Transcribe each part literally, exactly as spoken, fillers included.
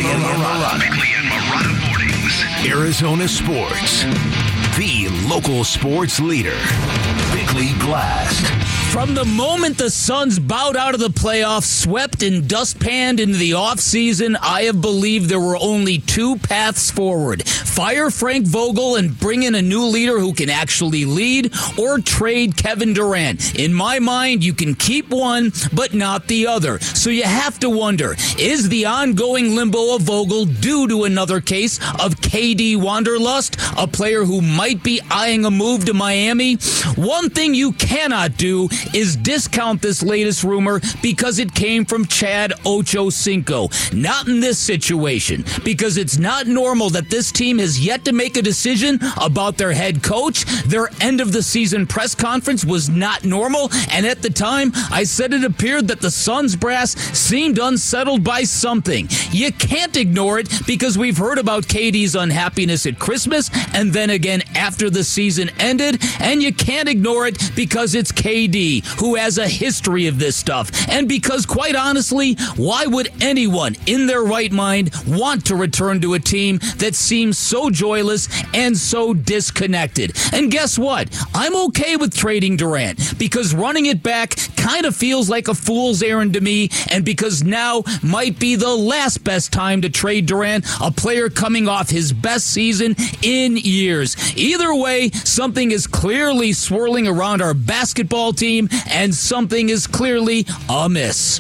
and Marotta. Bickley and Marotta mornings. Arizona sports. The local sports leader. Bickley Blast. From the moment the Suns bowed out of the playoffs, swept and dustpanned into the offseason, I have believed there were only two paths forward. Fire Frank Vogel and bring in a new leader who can actually lead, or trade Kevin Durant. In my mind, you can keep one, but not the other. So you have to wonder, is the ongoing limbo of Vogel due to another case of K D Wanderlust, a player who might be eyeing a move to Miami? One thing you cannot do is discount this latest rumor because it came from Chad Ochocinco. Not in this situation, because it's not normal that this team has yet to make a decision about their head coach. Their end of the season press conference was not normal, and at the time, I said it appeared that the Suns brass seemed unsettled by something. You can't ignore it because we've heard about K D's unhappiness at Christmas and then again after the season ended, and you can't ignore it because it's K D who has a history of this stuff, and because, quite honestly, why would anyone in their right mind want to return to a team that seems so joyless and so disconnected? And guess what? I'm okay with trading Durant because running it back kind of feels like a fool's errand to me, and because now might be the last best time to trade Durant, a player coming off his best season in years. Either way, something is clearly swirling around our basketball team, and something is clearly amiss.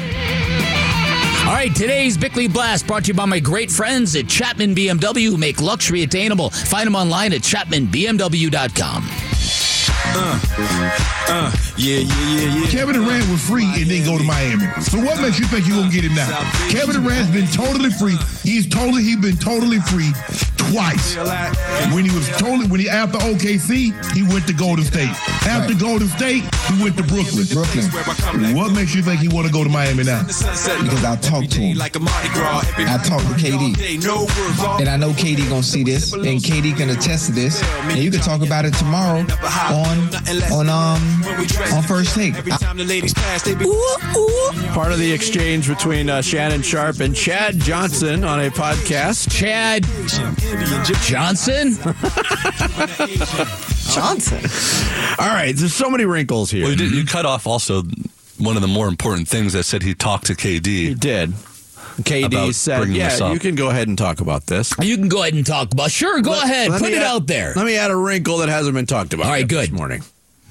All right, today's Bickley Blast brought to you by my great friends at Chapman B M W, who make luxury attainable. Find them online at chapman b m w dot com. Uh, uh, yeah, yeah, yeah, yeah. Kevin Durant was free and didn't go to Miami. So what makes you think you're gonna get him now? Kevin Durant's been totally free. He's totally he's been totally free twice. When he was totally when he after O K C, he went to Golden State. After right. Golden State, he went to Brooklyn. Brooklyn. What makes you think he want to go to Miami now? Because I talked to him. I talked to K D, and I know K D gonna see this, and K D can attest to this, and you can talk about it tomorrow on on um on First Take. Ooh, ooh. Part of the exchange between uh, Shannon Sharpe and Chad Johnson on a podcast. Chad Johnson? Johnson. All right, there's so many wrinkles here. Well, you, did, you cut off also one of the more important things that said he talked to K D. He did. K D said, yeah, you can go ahead and talk about this. You can go ahead and talk about Sure, go let, ahead. Let Put it add, out there. Let me add a wrinkle that hasn't been talked about All right, good. this morning.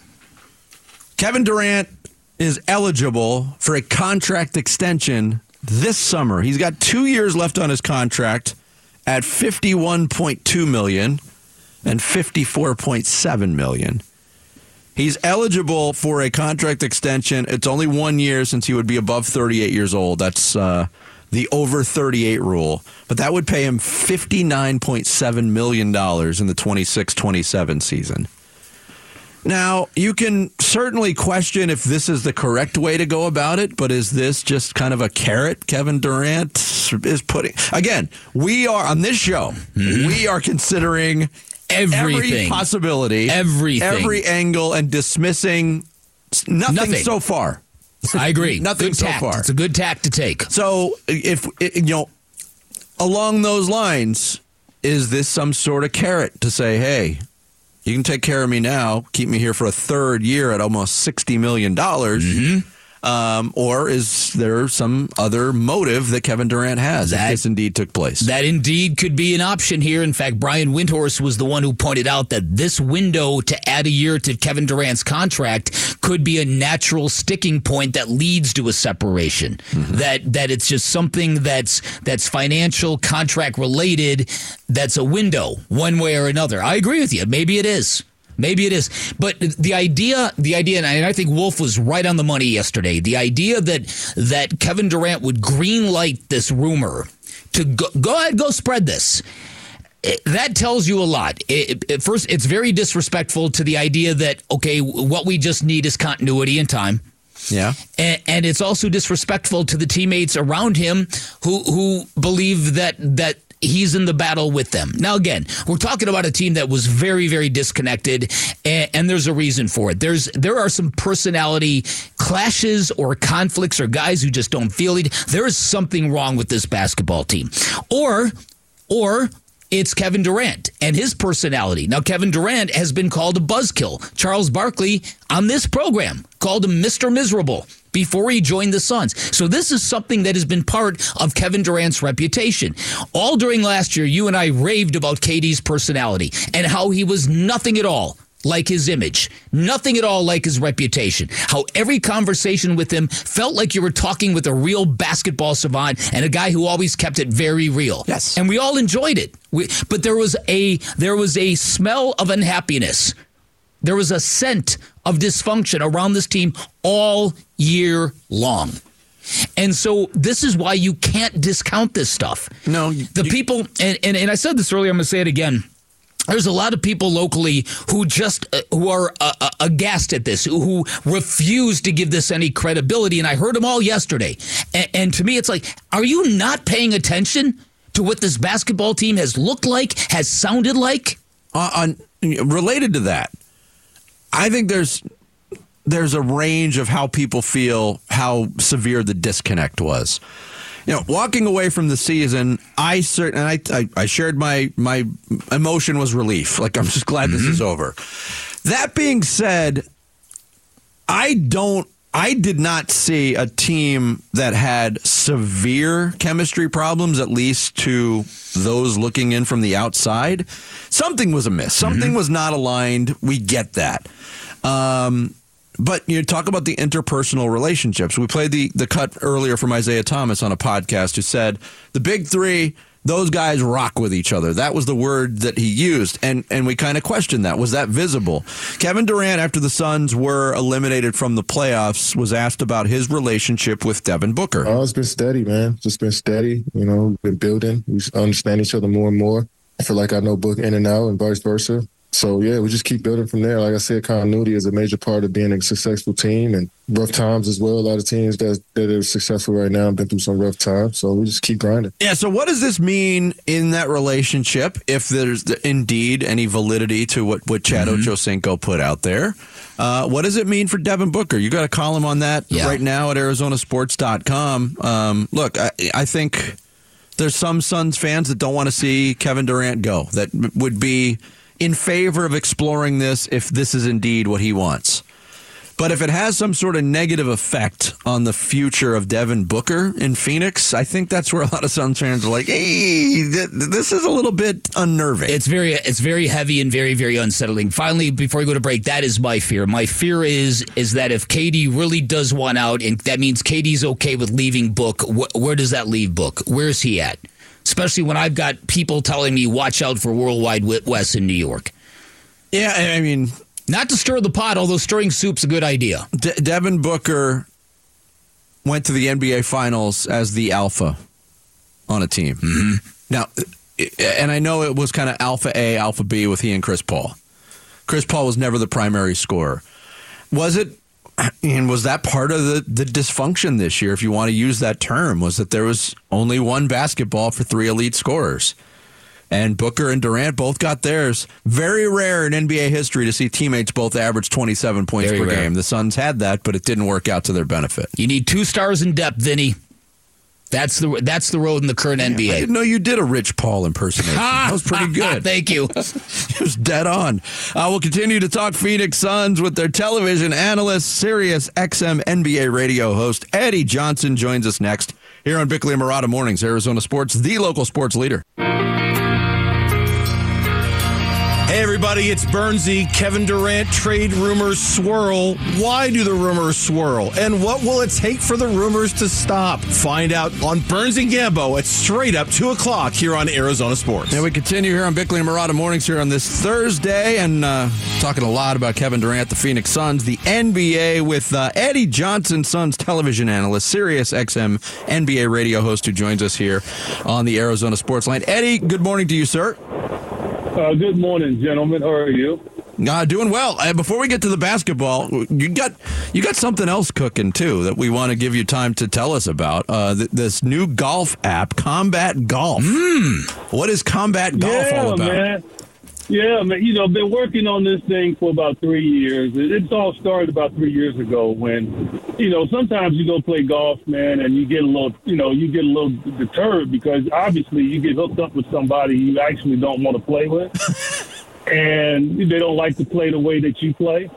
Kevin Durant is eligible for a contract extension this summer. He's got two years left on his contract at fifty-one point two million dollars and fifty-four point seven million dollars. He's eligible for a contract extension. It's only one year since he would be above thirty-eight years old. That's uh, the over thirty-eight rule. But that would pay him fifty-nine point seven million dollars in the twenty-six twenty-seven season. Now, you can certainly question if this is the correct way to go about it, but is this just kind of a carrot Kevin Durant is putting? Again, we are, on this show, mm-hmm. we are considering everything. Every possibility, everything. every angle, and dismissing nothing, nothing. so far. I agree. Nothing good so tact. far. It's a good tack to take. So, if you know, along those lines, is this some sort of carrot to say, hey, you can take care of me now, keep me here for a third year at almost sixty million dollars, mm-hmm. um, or is there some other motive that Kevin Durant has that, if this indeed took place? That indeed could be an option here. In fact, Brian Windhorst was the one who pointed out that this window to add a year to Kevin Durant's contract could be a natural sticking point that leads to a separation. Mm-hmm. That that it's just something that's that's financial, contract related, that's a window one way or another. I agree with you. Maybe it is. Maybe it is. But the idea, the idea, and I think Wolf was right on the money yesterday, the idea that that Kevin Durant would greenlight this rumor to go, go ahead, go spread this. It, that tells you a lot. It, it, first, it's very disrespectful to the idea that, okay, what we just need is continuity and time. Yeah. And, and it's also disrespectful to the teammates around him who who believe that that he's in the battle with them. Now, again, we're talking about a team that was very, very disconnected, and, and there's a reason for it. There's There are some personality clashes or conflicts or guys who just don't feel it. There is something wrong with this basketball team. Or, or... It's Kevin Durant and his personality. Now, Kevin Durant has been called a buzzkill. Charles Barkley on this program called him Mister Miserable before he joined the Suns. So this is something that has been part of Kevin Durant's reputation. All during last year, you and I raved about K D's personality and how he was nothing at all like his image, nothing at all like his reputation, how every conversation with him felt like you were talking with a real basketball savant and a guy who always kept it very real. Yes. And we all enjoyed it. We, but there was a there was a smell of unhappiness. There was a scent of dysfunction around this team all year long. And so this is why you can't discount this stuff. No. The you, people, and, and, and I said this earlier, I'm going to say it again. There's a lot of people locally who just uh, who are uh, uh, aghast at this, who, who refuse to give this any credibility. And I heard them all yesterday. And, and to me, it's like, are you not paying attention to what this basketball team has looked like, has sounded like? Uh, on related to that, I think there's there's a range of how people feel, how severe the disconnect was. You know, walking away from the season, I certain I, I I shared my my emotion was relief. Like, I'm just glad mm-hmm. this is over. That being said, I don't I did not see a team that had severe chemistry problems, at least to those looking in from the outside. Something was amiss. Something mm-hmm. was not aligned. We get that. Um But you talk about the interpersonal relationships. We played the, the cut earlier from Isaiah Thomas on a podcast who said the big three, those guys rock with each other. That was the word that he used, and, and we kind of questioned that. Was that visible? Kevin Durant, after the Suns were eliminated from the playoffs, was asked about his relationship with Devin Booker. Oh, it's been steady, man. Just been steady. You know, been building. We understand each other more and more. I feel like I know Book in and out and vice versa. So, yeah, we just keep building from there. Like I said, continuity is a major part of being a successful team, and rough times as well. A lot of teams that, that are successful right now have been through some rough times, so we just keep grinding. Yeah, so what does this mean in that relationship, if there's indeed any validity to what, what Chad mm-hmm. Ochocinco put out there? Uh, what does it mean for Devin Booker? You got a column on that yeah. right now at Arizona Sports dot com. Um, look, I, I think there's some Suns fans that don't want to see Kevin Durant go, that would be in favor of exploring this if this is indeed what he wants. But if it has some sort of negative effect on the future of Devin Booker in Phoenix, I think that's where a lot of Suns fans are like, hey, th- this is a little bit unnerving. It's very it's very heavy and very, very unsettling. Finally, before we go to break, that is my fear. My fear is is that if K D really does want out, and that means K D's okay with leaving Book, wh- where does that leave Book? Where's he at? Especially when I've got people telling me, watch out for Worldwide Wes in New York. Yeah, I mean, not to stir the pot, although stirring soup's a good idea. De- Devin Booker went to the N B A Finals as the alpha on a team. Mm-hmm. Now, and I know it was kind of alpha A, alpha B with he and Chris Paul. Chris Paul was never the primary scorer. Was it? And was that part of the, the dysfunction this year, if you want to use that term, was that there was only one basketball for three elite scorers? And Booker and Durant both got theirs. Very rare in N B A history to see teammates both average twenty-seven points Very per rare. game. The Suns had that, but it didn't work out to their benefit. You need two stars in depth, Vinny. That's the that's the road in the current N B A. I didn't know you did a Rich Paul impersonation. That was pretty good. Thank you. It was dead on. Uh, we'll continue to talk Phoenix Suns with their television analyst, Sirius X M N B A radio host Eddie Johnson joins us next here on Bickley and Murata Mornings, Arizona Sports, the local sports leader. Hey, everybody, it's Bernsey. Kevin Durant trade rumors swirl. Why do the rumors swirl? And what will it take for the rumors to stop? Find out on Burns and Gambo at straight up two o'clock here on Arizona Sports. And we continue here on Bickley and Murata Mornings here on this Thursday, and uh, talking a lot about Kevin Durant, the Phoenix Suns, the N B A with uh, Eddie Johnson, Suns television analyst, Sirius X M N B A radio host who joins us here on the Arizona Sports Line. Eddie, good morning to you, sir. Uh, good morning, gentlemen. How are you? Uh, doing well. Uh, before we get to the basketball, you got you got something else cooking too that we want to give you time to tell us about. Uh, th- this new golf app, Combat Golf. Mm. What is Combat Golf yeah, all about? Man. Yeah, man. You know, I've been working on this thing for about three years. It's all started about three years ago when, you know, sometimes you go play golf, man, and you get a little, you know, you get a little deterred because obviously you get hooked up with somebody you actually don't want to play with. And they don't like to play the way that you play.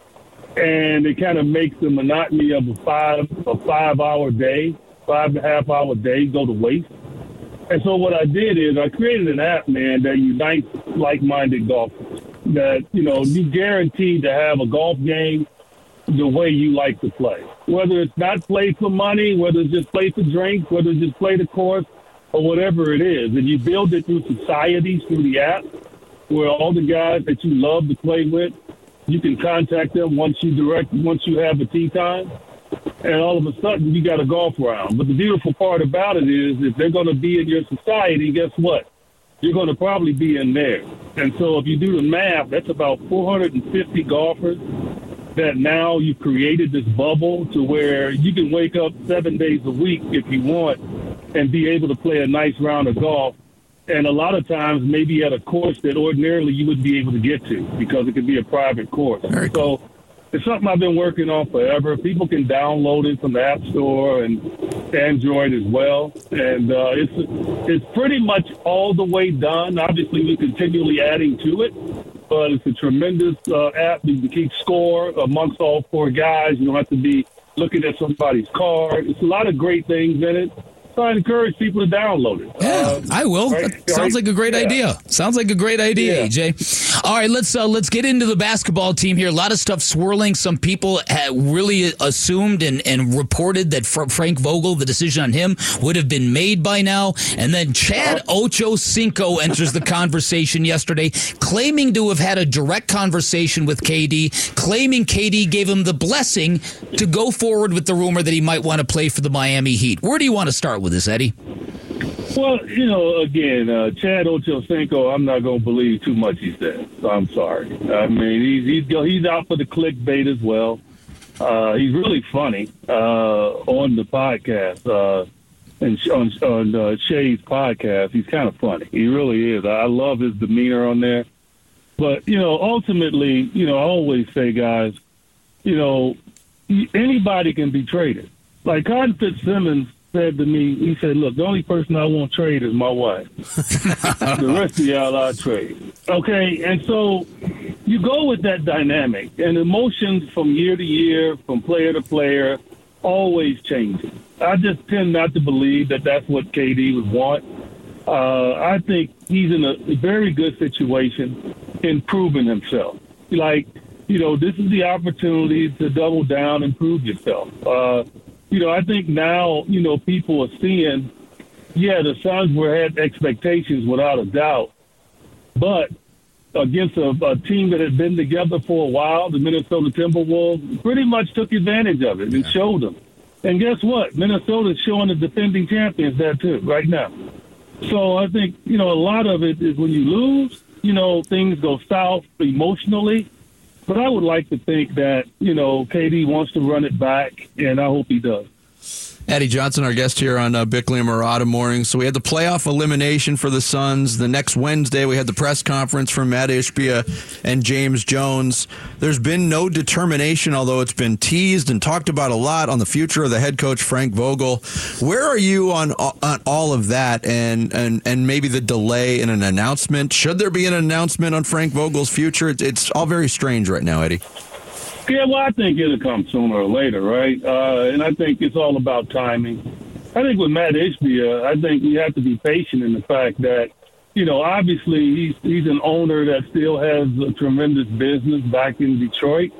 And it kind of makes the monotony of a five, a five-hour day, five and a half hour day go to waste. And so what I did is I created an app, man, that unites like-minded golfers. That, you know, you guaranteed to have a golf game the way you like to play. Whether it's not play for money, whether it's just play for drinks, whether it's just play the course, or whatever it is. And you build it through societies, through the app, where all the guys that you love to play with, you can contact them once you direct, once you have a tee time. And all of a sudden, you got a golf round. But the beautiful part about it is if they're going to be in your society, guess what? You're going to probably be in there. And so if you do the math, that's about four hundred fifty golfers that now you've created this bubble to where you can wake up seven days a week if you want and be able to play a nice round of golf. And a lot of times maybe at a course that ordinarily you wouldn't be able to get to because it could be a private course. Very cool. So it's something I've been working on forever. People can download it from the App Store and Android as well. And uh, it's it's pretty much all the way done. Obviously, we're continually adding to it. But it's a tremendous uh, app. You can keep score amongst all four guys. You don't have to be looking at somebody's card. It's a lot of great things in it. So I encourage people to download it. Yeah, uh, I will. Right, That sounds right? like a great yeah. idea. Sounds like a great idea, Yeah. A J. All right, let's uh, let's get into the basketball team here. A lot of stuff swirling. Some people had really assumed and, and reported that Fr- Frank Vogel, the decision on him, would have been made by now. And then Chad Ochocinco enters the conversation yesterday, claiming to have had a direct conversation with K D, claiming K D gave him the blessing to go forward with the rumor that he might want to play for the Miami Heat. Where do you want to start with this, Eddie? Well, you know, again, uh, Chad Ochocinco, I'm not going to believe too much he said. So I'm sorry. I mean, he's he's, he's out for the clickbait as well. Uh, he's really funny uh, on the podcast, uh, and on, on uh, Shay's podcast. He's kind of funny. He really is. I love his demeanor on there. But, you know, ultimately, you know, I always say, guys, you know, anybody can be traded. Like Cotton Fitzsimmons said to me, he said, look, the only person I won't trade is my wife. The rest of y'all I trade. Okay, and so you go with that dynamic, and emotions from year to year, from player to player, always changes. I just tend not to believe that that's what K D would want. Uh, I think he's in a very good situation in proving himself. Like, you know, this is the opportunity to double down and prove yourself. Uh, you know, I think now, you know, people are seeing, yeah, the Suns were had expectations without a doubt, but against a, a team that had been together for a while, the Minnesota Timberwolves pretty much took advantage of it and yeah. showed them. And guess what? Minnesota's showing the defending champions that too right now. So I think, you know, a lot of it is when you lose, you know, things go south emotionally. But I would like to think that, you know, K D wants to run it back, and I hope he does. Eddie Johnson, our guest here on uh, Bickley and Murata Morning. So we had the playoff elimination for the Suns. The next Wednesday, we had the press conference from Matt Ishbia and James Jones. There's been no determination, although it's been teased and talked about a lot, on the future of the head coach, Frank Vogel. Where are you on on all of that and, and, and maybe the delay in an announcement? Should there be an announcement on Frank Vogel's future? It's all very strange right now, Eddie. Yeah, well, I think it'll come sooner or later, right? Uh, and I think it's all about timing. I think with Matt Ishbia, I think we have to be patient in the fact that, you know, obviously he's he's an owner that still has a tremendous business back in Detroit,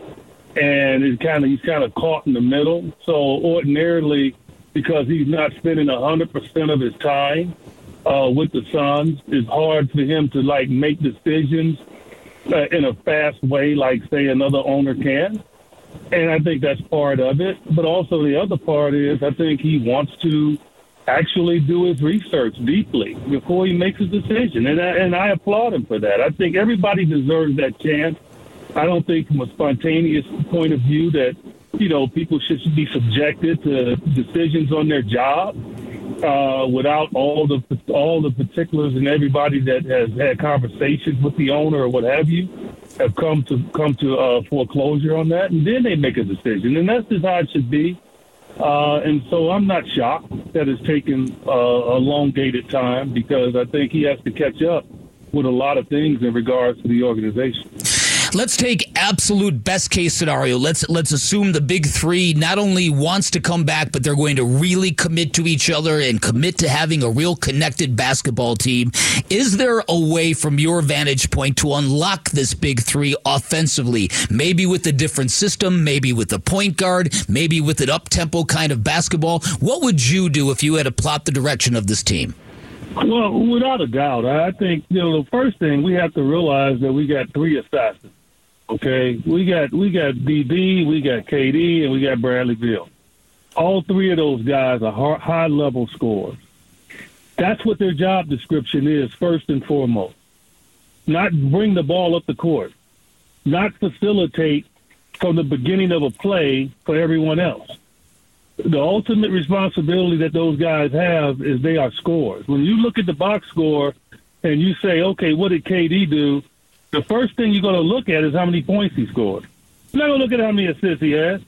and it kind of he's kind of caught in the middle. So ordinarily, because he's not spending one hundred percent of his time uh, with the Suns, it's hard for him to, like, make decisions Uh, in a fast way, like, say, another owner can. And I think that's part of it. But also the other part is I think he wants to actually do his research deeply before he makes a decision. And I, and I applaud him for that. I think everybody deserves that chance I don't think from a spontaneous point of view that, you know, people should be subjected to decisions on their job uh, without all the all the particulars, and everybody that has had conversations with the owner or what have you have come to come to uh, foreclosure on that, and then they make a decision, and that's just how it should be. Uh, and so I'm not shocked that it's taken uh, a elongated time, because I think he has to catch up with a lot of things in regards to the organization. Let's take absolute best case scenario. Let's let's assume the big three not only wants to come back, but they're going to really commit to each other and commit to having a real connected basketball team. Is there a way from your vantage point to unlock this big three offensively? Maybe with a different system, maybe with a point guard, maybe with an up-tempo kind of basketball. What would you do if you had to plot the direction of this team? Well, without a doubt, I think, you know, the first thing we have to realize that we got three assassins. Okay, we got we got B B, we got K D, and we got Bradley Beal. All three of those guys are high-level scorers. That's what their job description is, first and foremost. Not bring the ball up the court. Not facilitate from the beginning of a play for everyone else. The ultimate responsibility that those guys have is they are scorers. When you look at the box score and you say, okay, what did K D do? The first thing you're going to look at is how many points he scored. You're not going to look at how many assists he had.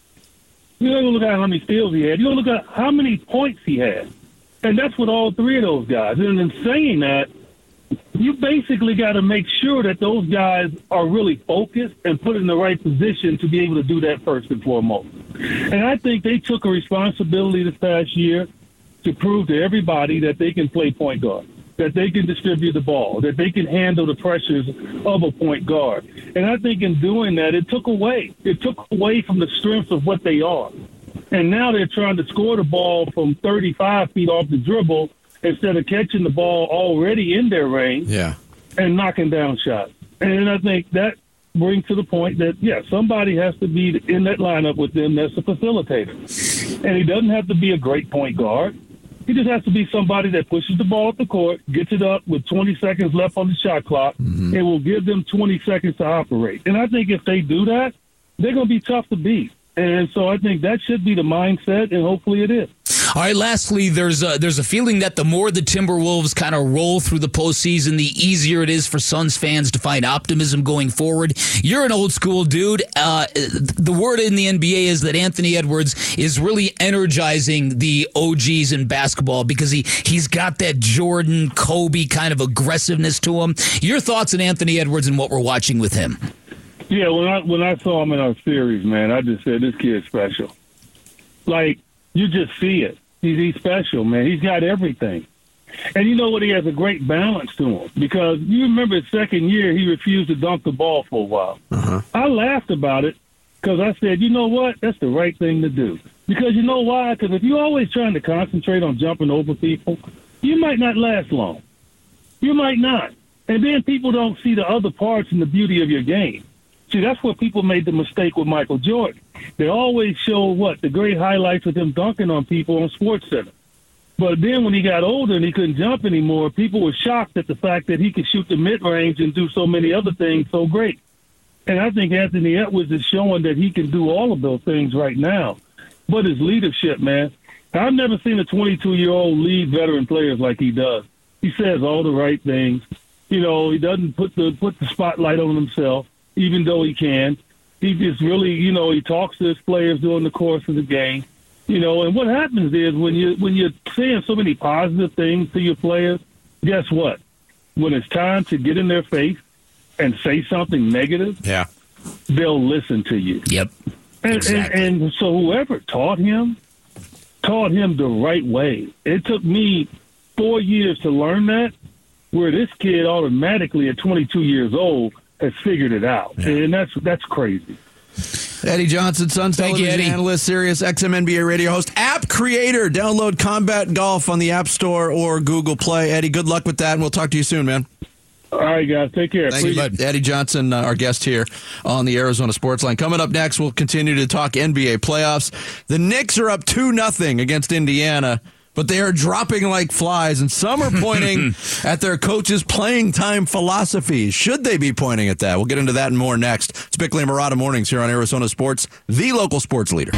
You're not going to look at how many steals he had. You're going to look at how many points he had. And that's what all three of those guys. And in saying that, you basically got to make sure that those guys are really focused and put in the right position to be able to do that first and foremost. And I think they took a responsibility this past year to prove to everybody that they can play point guard, that they can distribute the ball, that they can handle the pressures of a point guard. And I think in doing that, it took away. It took away from the strengths of what they are. And now they're trying to score the ball from thirty-five feet off the dribble instead of catching the ball already in their range yeah. and knocking down shots. And I think that brings to the point that, yeah, somebody has to be in that lineup with them that's a facilitator. And he doesn't have to be a great point guard. He just has to be somebody that pushes the ball up the court, gets it up with twenty seconds left on the shot clock, mm-hmm. and will give them twenty seconds to operate. And I think if they do that, they're going to be tough to beat. And so I think that should be the mindset, and hopefully it is. All right, lastly, there's a, there's a feeling that the more the Timberwolves kind of roll through the postseason, the easier it is for Suns fans to find optimism going forward. You're an old school dude. Uh, the word in the N B A is that Anthony Edwards is really energizing the O Gs in basketball because he, he's got that Jordan, Kobe kind of aggressiveness to him. Your thoughts on Anthony Edwards and what we're watching with him? Yeah, when I when I saw him in our series, man, I just said, this kid's special. Like, you just see it. He's, he's special, man. He's got everything. And you know what? He has a great balance to him. Because you remember his second year, he refused to dunk the ball for a while. Uh-huh. I laughed about it because I said, you know what? That's the right thing to do. Because you know why? Because if you're always trying to concentrate on jumping over people, you might not last long. You might not. And then people don't see the other parts and the beauty of your game. See, that's where people made the mistake with Michael Jordan. They always show, what, the great highlights of him dunking on people on SportsCenter. But then when he got older and he couldn't jump anymore, people were shocked at the fact that he could shoot the mid-range and do so many other things so great. And I think Anthony Edwards is showing that he can do all of those things right now. But his leadership, man, I've never seen a twenty-two-year-old lead veteran players like he does. He says all the right things. You know, he doesn't put the put the spotlight on himself, even though he can. He just really, you know, he talks to his players during the course of the game. You know, and what happens is when you when you're saying so many positive things to your players, guess what? When it's time to get in their face and say something negative, yeah, they'll listen to you. Yep. And, exactly. and, and so whoever taught him, taught him the right way. It took me four years to learn that, where this kid automatically at twenty-two years old has figured it out. Yeah. And that's that's crazy. Eddie Johnson, Suns television analyst, Sirius X M N B A radio host, app creator. Download Combat Golf on the App Store or Google Play. Eddie, good luck with that, and we'll talk to you soon, man. All right, guys. Take care. Thank Please. you, bud. Eddie Johnson, uh, our guest here on the Arizona Sports Line. Coming up next, we'll continue to talk N B A playoffs. The Knicks are up two nothing against Indiana, but but they are dropping like flies, and some are pointing at their coach's playing time philosophy. Should they be pointing at that? We'll get into that and more next. It's Bickley and Murata Mornings here on Arizona Sports, the local sports leader.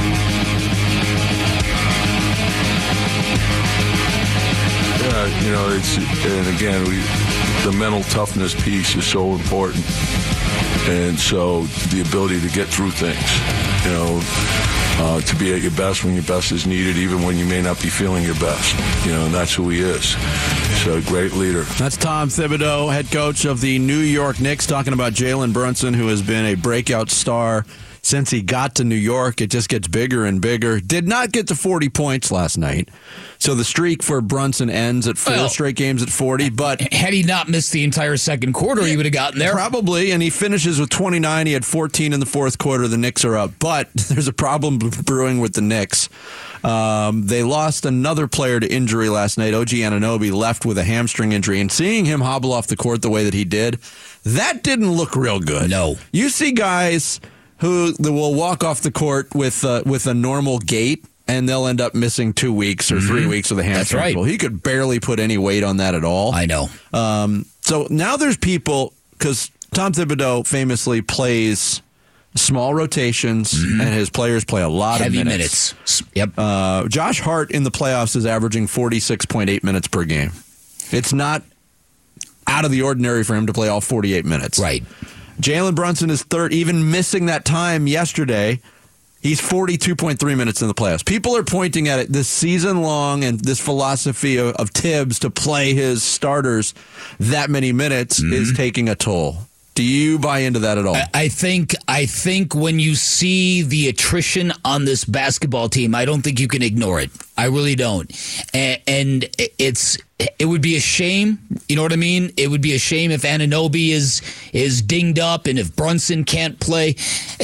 Yeah, you know, it's, and again, we, the mental toughness piece is so important. And so the ability to get through things, you know, uh, to be at your best when your best is needed, even when you may not be feeling your best, you know, and that's who he is. So a great leader. That's Tom Thibodeau, head coach of the New York Knicks, talking about Jalen Brunson, who has been a breakout star since he got to New York. It just gets bigger and bigger. Did not get to forty points last night. So the streak for Brunson ends at four well, straight games at forty. But had he not missed the entire second quarter, he would have gotten there. Probably, and he finishes with twenty-nine. He had fourteen in the fourth quarter. The Knicks are up. But there's a problem brewing with the Knicks. Um, they lost another player to injury last night. O G Anunoby left with a hamstring injury. And seeing him hobble off the court the way that he did, that didn't look real good. No. You see guys who will walk off the court with uh, with a normal gait, and they'll end up missing two weeks or mm-hmm. three weeks with a hamstring. That's right. Well, he could barely put any weight on that at all. I know. Um, so now there's people, because Tom Thibodeau famously plays small rotations, mm-hmm. and his players play a lot Heavy of minutes. minutes. Yep. Uh, Josh Hart in the playoffs is averaging forty-six point eight minutes per game. It's not out of the ordinary for him to play all forty-eight minutes. Right. Jalen Brunson is third, even missing that time yesterday. He's forty-two point three minutes in the playoffs. People are pointing at it this season long, and this philosophy of, of Tibbs to play his starters that many minutes mm-hmm. is taking a toll. Do you buy into that at all? I think I think when you see the attrition on this basketball team, I don't think you can ignore it. I really don't. And, and it's it would be a shame. You know what I mean? It would be a shame if Anunoby is is dinged up and if Brunson can't play.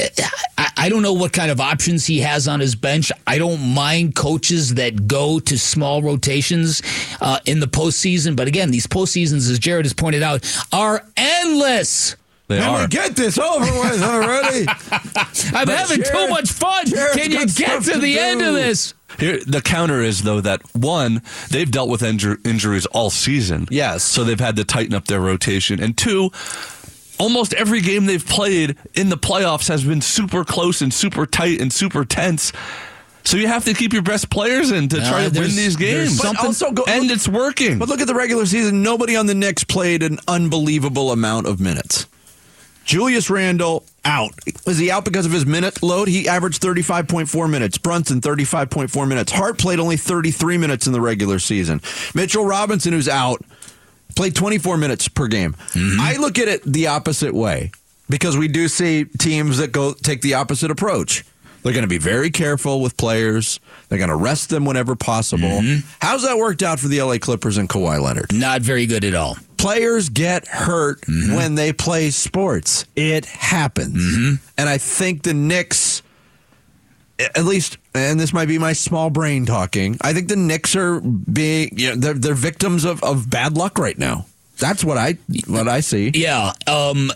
I, I don't know what kind of options he has on his bench. I don't mind coaches that go to small rotations uh, in the postseason. But again, these postseasons, as Jared has pointed out, are endless. They Can are. we get this over with already? I'm but having Jared, too much fun. Jared's Can you get to, to the do. end of this? Here, the counter is, though, that one, they've dealt with injur- injuries all season. Yes. So they've had to tighten up their rotation. And two, almost every game they've played in the playoffs has been super close and super tight and super tense. So you have to keep your best players in to try uh, to win these games. But also go, and it's working. But look at the regular season. Nobody on the Knicks played an unbelievable amount of minutes. Julius Randle out. Was he out because of his minute load? He averaged thirty-five point four minutes. Brunson, thirty-five point four minutes. Hart played only thirty-three minutes in the regular season. Mitchell Robinson, who's out, played twenty-four minutes per game. Mm-hmm. I look at it the opposite way because we do see teams that go take the opposite approach. They're going to be very careful with players. They're going to rest them whenever possible. Mm-hmm. How's that worked out for the L A Clippers and Kawhi Leonard? Not very good at all. Players get hurt mm-hmm. when they play sports. It happens. Mm-hmm. And I think the Knicks, at least, and this might be my small brain talking, I think the Knicks are being, you know, they're, they're victims of, of bad luck right now. That's what I what I see. Yeah, um,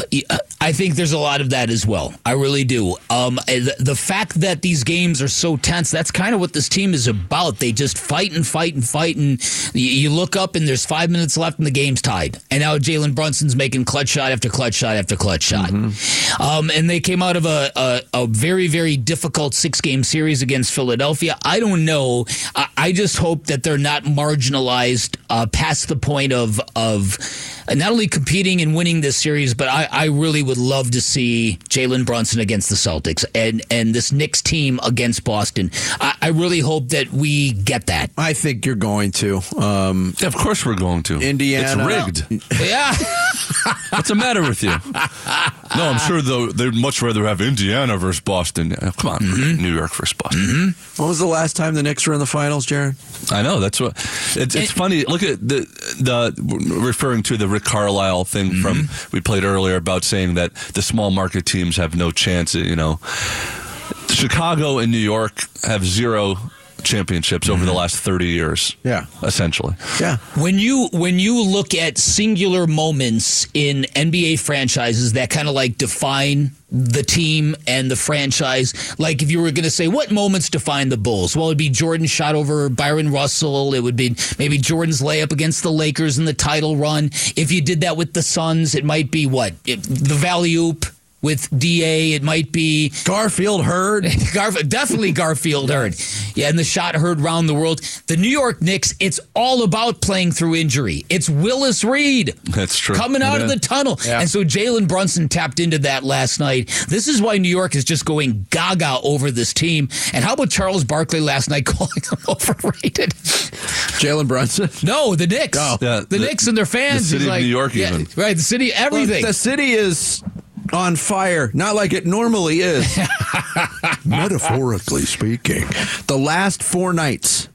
I think there's a lot of that as well. I really do. Um, the fact that these games are so tense, that's kind of what this team is about. They just fight and fight and fight, and you look up and there's five minutes left and the game's tied. And now Jalen Brunson's making clutch shot after clutch shot after clutch shot. Mm-hmm. Um, and they came out of a, a, a very, very difficult six-game series against Philadelphia. I don't know. I, I just hope that they're not marginalized uh, past the point of, of Of not only competing and winning this series, but I, I really would love to see Jalen Brunson against the Celtics and, and this Knicks team against Boston. I, I really hope that we get that. I think you're going to. Um, yeah, of course we're going to. Indiana. It's rigged. Yeah. What's the matter with you? No, I'm sure though they'd much rather have Indiana versus Boston. Come on, mm-hmm. New York versus Boston. Mm-hmm. When was the last time the Knicks were in the finals, Jared? I know. That's what. It's, it's it, funny. Look at the the referring to the Rick Carlisle thing mm-hmm. from we played earlier about saying that the small market teams have no chance. You know, Chicago and New York have zero championships over the last thirty years. Yeah. Essentially. Yeah. When you when you look at singular moments in N B A franchises that kind of like define the team and the franchise, like if you were going to say what moments define the Bulls, well, it'd be Jordan's shot over Byron Russell. It would be maybe Jordan's layup against the Lakers in the title run. If you did that with the Suns, it might be what? It, the Valley-oop with D A, it might be Garfield Hurd. Garf- definitely Garfield Hurd. Yeah, and the shot heard round the world. The New York Knicks, it's all about playing through injury. It's Willis Reed. That's true. Coming out yeah. of the tunnel. Yeah. And so Jalen Brunson tapped into that last night. This is why New York is just going gaga over this team. And how about Charles Barkley last night calling them overrated? Jalen Brunson? No, the Knicks. Oh. Yeah, the, the Knicks and their fans. The city He's like, of New York yeah, even. Right, the city, everything. Look, the city is on fire, not like it normally is. Metaphorically speaking. The last four nights,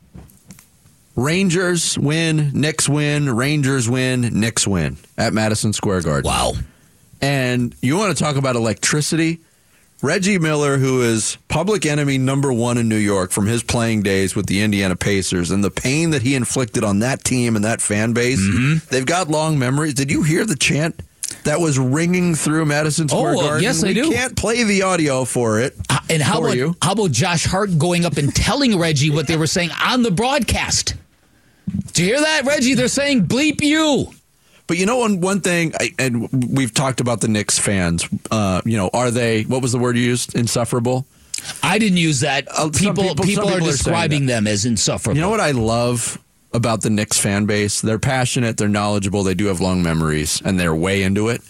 Rangers win, Knicks win, Rangers win, Knicks win at Madison Square Garden. Wow. And you want to talk about electricity? Reggie Miller, who is public enemy number one in New York from his playing days with the Indiana Pacers and the pain that he inflicted on that team and that fan base, mm-hmm. they've got long memories. Did you hear the chant that was ringing through Madison Square oh, Garden? Yes, I we do. We can't play the audio for it. Uh, and how for about, you. how about Josh Hart going up and telling Reggie what they were saying on the broadcast? Did you hear that, Reggie? They're saying bleep you. But you know, one one thing, I, and we've talked about the Knicks fans. Uh, you know, are they? What was the word you used? Insufferable. I didn't use that. Uh, people, people, people, people are are describing them as insufferable. You know what I love about the Knicks fan base? They're passionate. They're knowledgeable. They do have long memories, and they're way into it.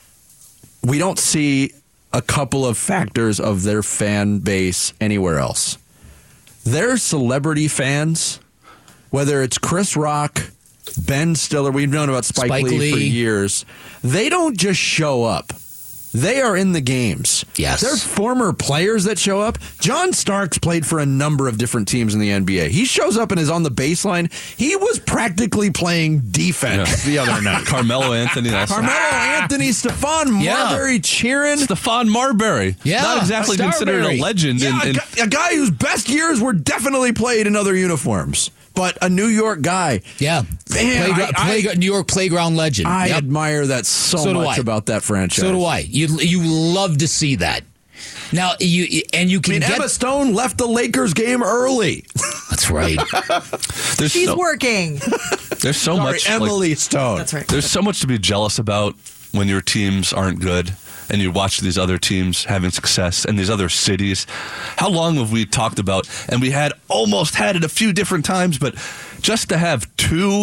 We don't see a couple of factors of their fan base anywhere else. Their celebrity fans, whether it's Chris Rock, Ben Stiller, we've known about Spike, Spike Lee, Lee for years. They don't just show up. They are in the games. Yes. They're former players that show up. John Starks played for a number of different teams in the N B A. He shows up and is on the baseline. He was practically playing defense yeah. the other night. Carmelo Anthony. Also. Carmelo Anthony, Stephon Yeah. Marbury cheering. Stephon Marbury. Yeah. Not exactly Starbury. considered a legend. Yeah, in, in, a, gu- a guy whose best years were definitely played in other uniforms, but a New York guy. Yeah. Man, Playgra- I- playgra- New York playground legend. I Yep. admire that so, So do much I. about that franchise. So do I. You you love to see that. Now you and you I can mean, get. Emma Stone left the Lakers game early. That's right. there's She's so, working. There's so Sorry, much. Emily like, Stone. That's right. There's so much to be jealous about when your teams aren't good and you watch these other teams having success and these other cities. How long have we talked about, and we had almost had it a few different times, but just to have two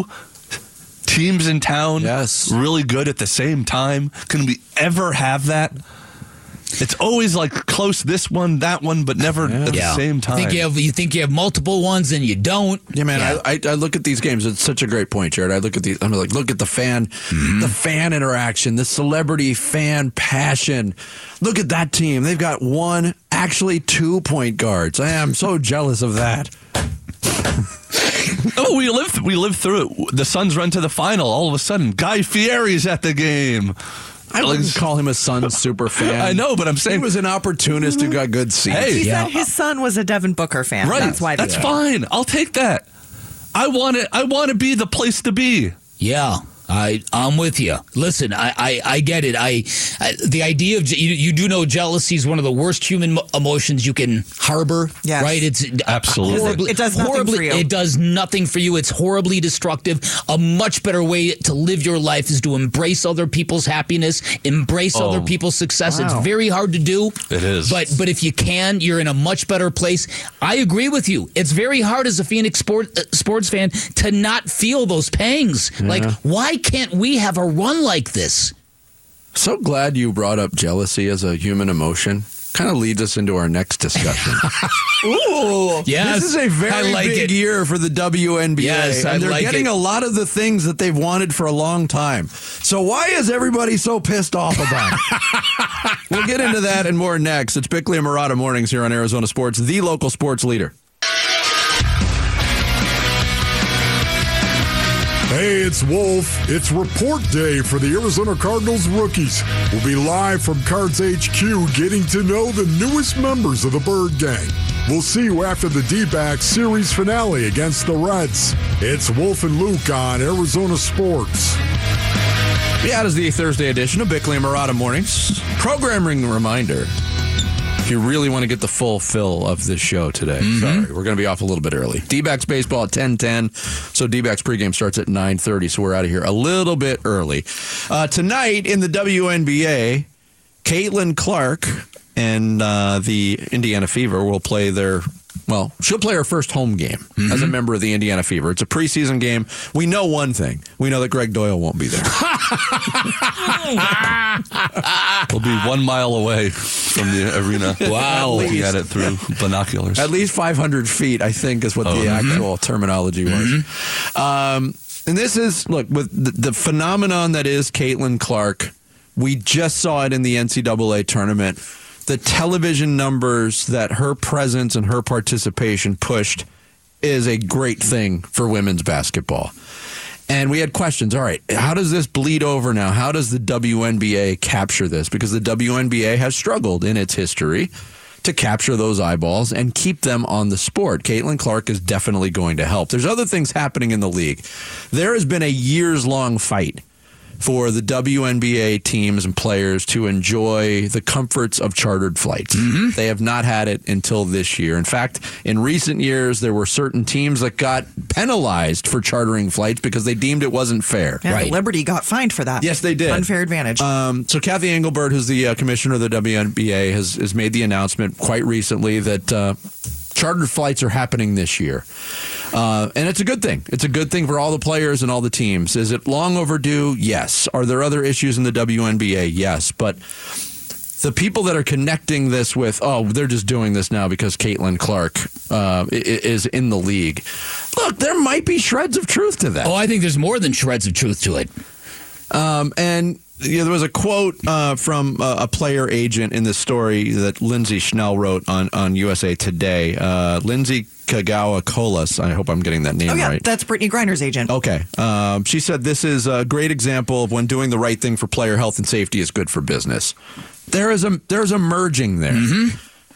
teams in town Yes. really good at the same time, can we ever have that? It's always like close this one, that one, but never at Yeah. the same time. You think you have you think you have multiple ones and you don't. Yeah, man. Yeah. I, I I look at these games. It's such a great point, Jared. I look at these. I'm like, look at the fan, Mm-hmm. the fan interaction, the celebrity fan passion. Look at that team. They've got one, actually two point guards. I am so jealous of that. Oh, we lived we lived through it. The Suns run to the final. All of a sudden, Guy Fieri's at the game. I wouldn't call him a Suns super fan. I know, but I'm saying he was an opportunist who got good seats. Hey, He Yeah. said his son was a Devin Booker fan. right? That's why. That's they- fine. I'll take that. I want it. I want to be the place to be. Yeah, I I'm with you. Listen, I I, I get it. I, I the idea of je- you, you do know jealousy is one of the worst human mo- emotions you can harbor. Yes. Right. It's Absolutely. horribly, It does nothing horribly, for you. It does nothing for you. It's horribly destructive. A much better way to live your life is to embrace other people's happiness, embrace Oh. other people's success. Wow. It's very hard to do. It is. But but if you can, you're in a much better place. I agree with you. It's very hard as a Phoenix sport, uh, sports fan to not feel those pangs. Like, why can't we have a run like this? So glad you brought up jealousy as a human emotion. Kind of leads us into our next discussion. Ooh. Yes, This is a very I like big it. year for the W N B A. Yes, I and they're like getting it. a lot of the things that they've wanted for a long time. So why is everybody so pissed off about it? We'll get into that and more next. It's Bickley and Murata Mornings here on Arizona Sports, the local sports leader. Hey, it's Wolf. It's report day for the Arizona Cardinals rookies. We'll be live from Cards H Q getting to know the newest members of the Bird Gang. We'll see you after the D-backs series finale against the Reds. It's Wolf and Luke on Arizona Sports. Yeah, it is the Thursday edition of Bickley and Marotta Mornings. Programming reminder. If you really want to get the full fill of this show today, mm-hmm. sorry, we're going to be off a little bit early. D-backs baseball at ten ten, so D-backs pregame starts at nine thirty, so we're out of here a little bit early. Uh, tonight in the W N B A, Caitlin Clark and uh, the Indiana Fever will play their, well, she'll play her first home game mm-hmm. as a member of the Indiana Fever. It's a preseason game. We know one thing. We know that Greg Doyle won't be there. We'll be one mile away from the arena. Wow. Looking at it through binoculars. At least five hundred feet, I think, is what oh, the mm-hmm. actual terminology was. Mm-hmm. Um, and this is, look, with the, the phenomenon that is Caitlin Clark, we just saw it in the N C double A tournament. The television numbers that her presence and her participation pushed is a great thing for women's basketball. And we had questions. All right, how does this bleed over now? How does the W N B A capture this? Because the W N B A has struggled in its history to capture those eyeballs and keep them on the sport. Caitlin Clark is definitely going to help. There's other things happening in the league. There has been a years-long fight for the W N B A teams and players to enjoy the comforts of chartered flights. Mm-hmm. They have not had it until this year. In fact, in recent years, there were certain teams that got penalized for chartering flights because they deemed it wasn't fair. Yeah, right. Liberty got fined for that. Yes, they did. Unfair advantage. Um, so Kathy Engelbert, who's the uh, commissioner of the W N B A, has, has made the announcement quite recently that uh, chartered flights are happening this year. Uh, and it's a good thing. It's a good thing for all the players and all the teams. Is it long overdue? Yes. Are there other issues in the W N B A? Yes. But the people that are connecting this with, oh, they're just doing this now because Caitlin Clark uh, is in the league. Look, there might be shreds of truth to that. Oh, I think there's more than shreds of truth to it. Um, and yeah, there was a quote uh, from uh, a player agent in this story that Lindsay Schnell wrote on, on U S A Today. Uh, Lindsay Kagawa Colas, I hope I'm getting that name oh, yeah, right. That's Brittany Griner's agent. Okay. Um, she said this is a great example of when doing the right thing for player health and safety is good for business. There is a there's a merging there. Mm-hmm.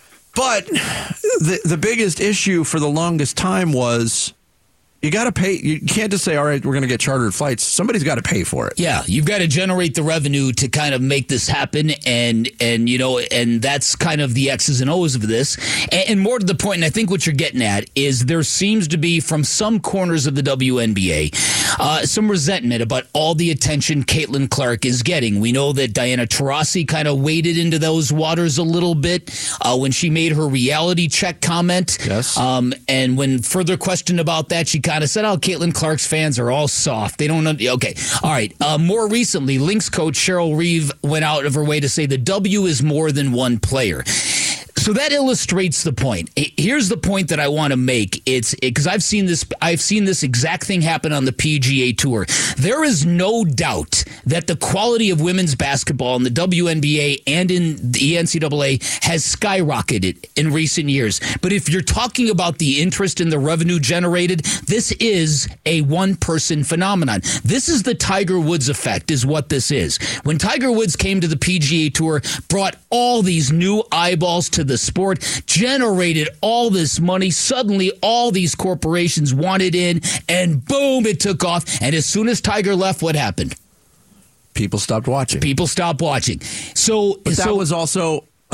But the the biggest issue for the longest time was you got to pay. You can't just say, all right, we're going to get chartered flights. Somebody's got to pay for it. Yeah, you've got to generate the revenue to kind of make this happen. And, and you know, and that's kind of the X's and O's of this. And, and more to the point, and I think what you're getting at is there seems to be, from some corners of the W N B A, uh, some resentment about all the attention Caitlin Clark is getting. We know that Diana Taurasi kind of waded into those waters a little bit uh, when she made her reality check comment. Yes. Um, and when further questioned about that, she kind of said, oh, Caitlin Clark's fans are all soft. They don't know. Okay. All right. Uh, more recently, Lynx coach Cheryl Reeve went out of her way to say the W is more than one player. So that illustrates the point. Here's the point that I want to make. It's because I've seen this. I've seen this exact thing happen on the P G A Tour. There is no doubt that the quality of women's basketball in the W N B A and in the N C double A has skyrocketed in recent years. But if you're talking about the interest and the revenue generated, this is a one-person phenomenon. This is the Tiger Woods effect, is what this is. When Tiger Woods came to the P G A Tour, brought all these new eyeballs to the sport, generated all this money. Suddenly, all these corporations wanted in, and boom, it took off. And as soon as Tiger left, what happened? People stopped watching. People stopped watching. So, but that so, was also a.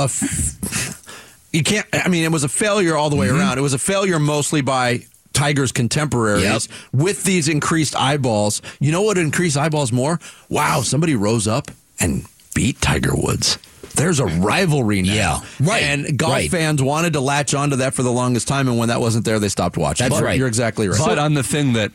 F- you can't. I mean, it was a failure all the way mm-hmm. around. It was a failure mostly by Tiger's contemporaries yep. with these increased eyeballs. You know what increased eyeballs more? Wow, somebody rose up and beat Tiger Woods. There's a rivalry now. Yeah, right. And golf right. fans wanted to latch onto that for the longest time, and when that wasn't there, they stopped watching. That's but right. You're exactly right. But on the thing that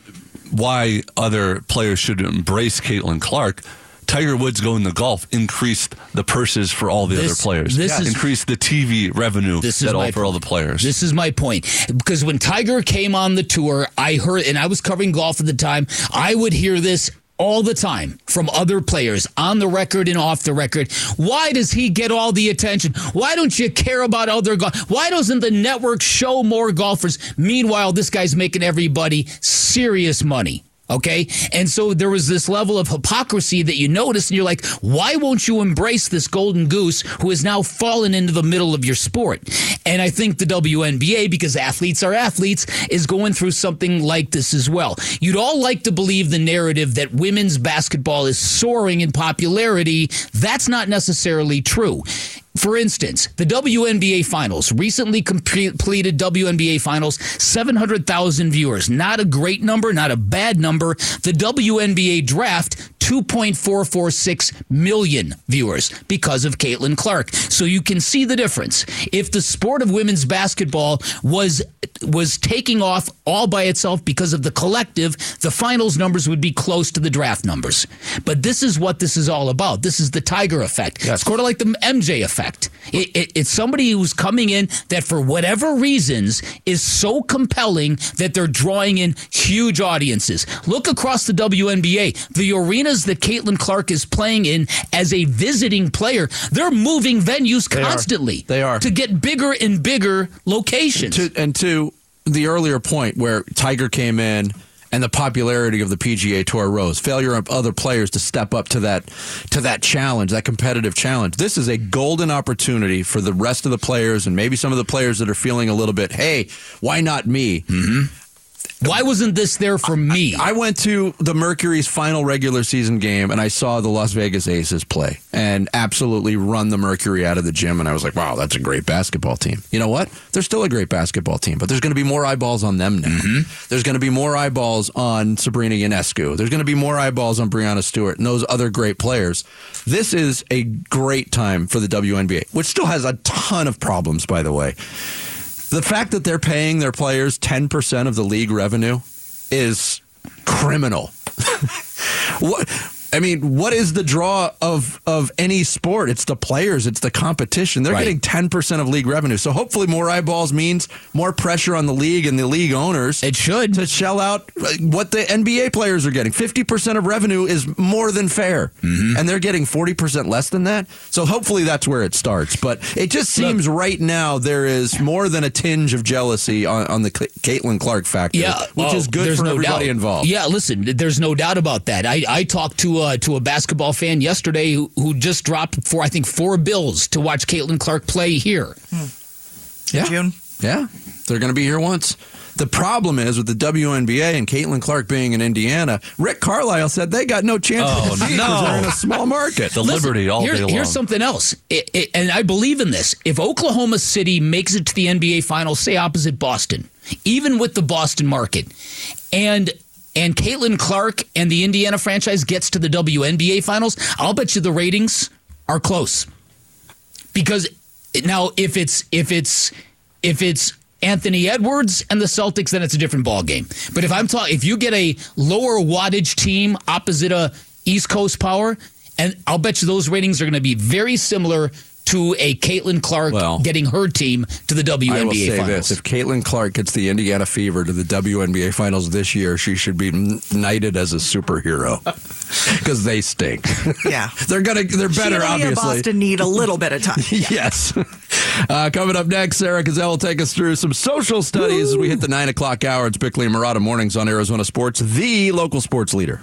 why other players should embrace Caitlin Clark, Tiger Woods going to golf increased the purses for all the this, other players. This yeah. is, increased the T V revenue this is that all, for all the players. This is my point. Because when Tiger came on the tour, I heard, and I was covering golf at the time, I would hear this all the time from other players on the record and off the record. Why does he get all the attention? Why don't you care about other golf? Why doesn't the network show more golfers? Meanwhile, this guy's making everybody serious money. Okay? And so there was this level of hypocrisy that you notice, and you're like, why won't you embrace this golden goose who has now fallen into the middle of your sport? And I think the W N B A, because athletes are athletes, is going through something like this as well. You'd all like to believe the narrative that women's basketball is soaring in popularity. That's not necessarily true. For instance, the W N B A Finals, recently completed W N B A Finals, seven hundred thousand viewers. Not a great number, not a bad number. The W N B A Draft, two point four four six million viewers because of Caitlin Clark. So you can see the difference. If the sport of women's basketball was was taking off all by itself because of the collective, the finals numbers would be close to the draft numbers. But this is what this is all about. This is the Tiger effect. Yes. It's sort of like the M J effect. It, it, it's somebody who's coming in that for whatever reasons is so compelling that they're drawing in huge audiences. Look across the W N B A. The arenas that Caitlin Clark is playing in as a visiting player, they're moving venues They constantly. Are. They are. To get bigger and bigger locations. To, and to the earlier point where Tiger came in and the popularity of the P G A Tour rose, failure of other players to step up to that to that challenge, that competitive challenge. This is a golden opportunity for the rest of the players and maybe some of the players that are feeling a little bit, hey, why not me? Mm-hmm. Why wasn't this there for me? I, I went to the Mercury's final regular season game, and I saw the Las Vegas Aces play and absolutely run the Mercury out of the gym. And I was like, wow, that's a great basketball team. You know what? They're still a great basketball team, but there's going to be more eyeballs on them now. Mm-hmm. There's going to be more eyeballs on Sabrina Ionescu. There's going to be more eyeballs on Breanna Stewart and those other great players. This is a great time for the W N B A, which still has a ton of problems, by the way. The fact that they're paying their players ten percent of the league revenue is criminal. What? I mean, what is the draw of, of any sport? It's the players. It's the competition. They're right. getting ten percent of league revenue. So hopefully more eyeballs means more pressure on the league and the league owners. It should. To shell out what the N B A players are getting. fifty percent of revenue is more than fair. Mm-hmm. And they're getting forty percent less than that. So hopefully that's where it starts. But it just seems Look, right now there is more than a tinge of jealousy on, on the Caitlin Clark factor, yeah, which oh, is good for no everybody doubt. involved. Yeah, listen, there's no doubt about that. I, I talked to Uh, to a basketball fan yesterday who, who just dropped for I think four bills to watch Caitlin Clark play here. Hmm. Yeah, June. Yeah, they're going to be here once. The problem is with the W N B A and Caitlin Clark being in Indiana, Rick Carlisle said they got no chance oh, to compete no. because they're in a small market. The Listen, Liberty all here's, day long. Here's something else, it, it, and I believe in this. If Oklahoma City makes it to the N B A Finals, say opposite Boston, even with the Boston market, and and Caitlin Clark and the Indiana franchise gets to the W N B A Finals, I'll bet you the ratings are close. Because now, if it's if it's if it's Anthony Edwards and the Celtics, then it's a different ballgame. But if I'm talking, if you get a lower wattage team opposite a East Coast power, and I'll bet you those ratings are going to be very similar to a Caitlin Clark well, getting her team to the W N B A I will say Finals. this. If Caitlin Clark gets the Indiana Fever to the W N B A Finals this year, she should be knighted as a superhero because they stink. Yeah. they're gonna. They're better, she and obviously. Boston need a little bit of time. Yeah. Yes. Uh, coming up next, Sarah Gazelle will take us through some social studies Woo. as we hit the nine o'clock hour. It's Bickley and Murata Mornings on Arizona Sports, the local sports leader.